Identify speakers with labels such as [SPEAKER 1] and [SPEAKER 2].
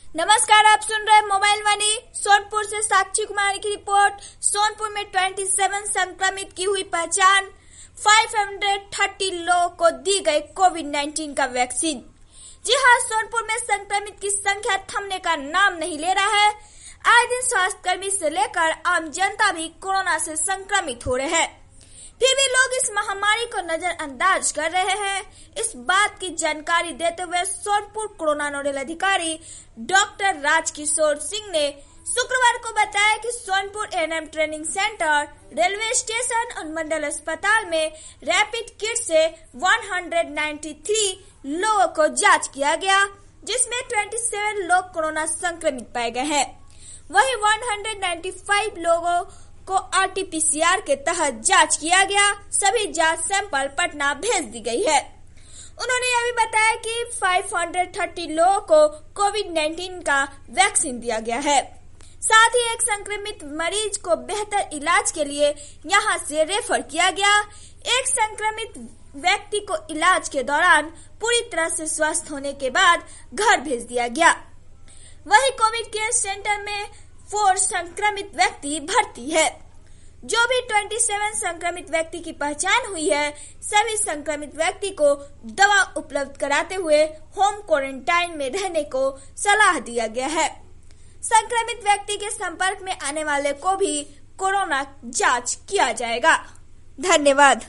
[SPEAKER 1] नमस्कार, आप सुन रहे मोबाइल वाणी। सोनपुर से साक्षी कुमारी की रिपोर्ट। सोनपुर में 27 संक्रमित की हुई पहचान। 530 लोगों को दी गई कोविड-19 का वैक्सीन। जी हां, सोनपुर में संक्रमित की संख्या थमने का नाम नहीं ले रहा है। आए दिन स्वास्थ्य कर्मी से लेकर आम जनता भी कोरोना से संक्रमित हो रहे हैं। फिर भी लोग इस महामारी को नजरअंदाज कर रहे हैं। इस बात की जानकारी देते हुए सोनपुर कोरोना नोडल अधिकारी डॉक्टर राजकिशोर सिंह ने शुक्रवार को बताया कि Sonpur ANM training centre, railway station और मंडल अस्पताल में रैपिड किट से 193 लोगों को जांच किया गया, जिसमें 27 लोग कोरोना संक्रमित पाए गए हैं। वहीं 195 लोगों को आरटीपीसीआर के तहत जांच किया गया। सभी जांच सैंपल पटना भेज दी गई है। उन्होंने यह भी बताया कि 530 लोगों को कोविड-19 का वैक्सीन दिया गया है। साथ ही एक संक्रमित मरीज को बेहतर इलाज के लिए यहां से रेफर किया गया। एक संक्रमित व्यक्ति को इलाज के दौरान पूरी तरह से स्वस्थ होने के बाद घर भेज दिया गया। वहीं कोविड केयर सेंटर में 4 संक्रमित व्यक्ति भर्ती है। जो भी 27 संक्रमित व्यक्ति की पहचान हुई है, सभी संक्रमित व्यक्ति को दवा उपलब्ध कराते हुए होम क्वारंटाइन में रहने को सलाह दिया गया है। संक्रमित व्यक्ति के संपर्क में आने वाले को भी कोरोना जांच किया जाएगा। धन्यवाद।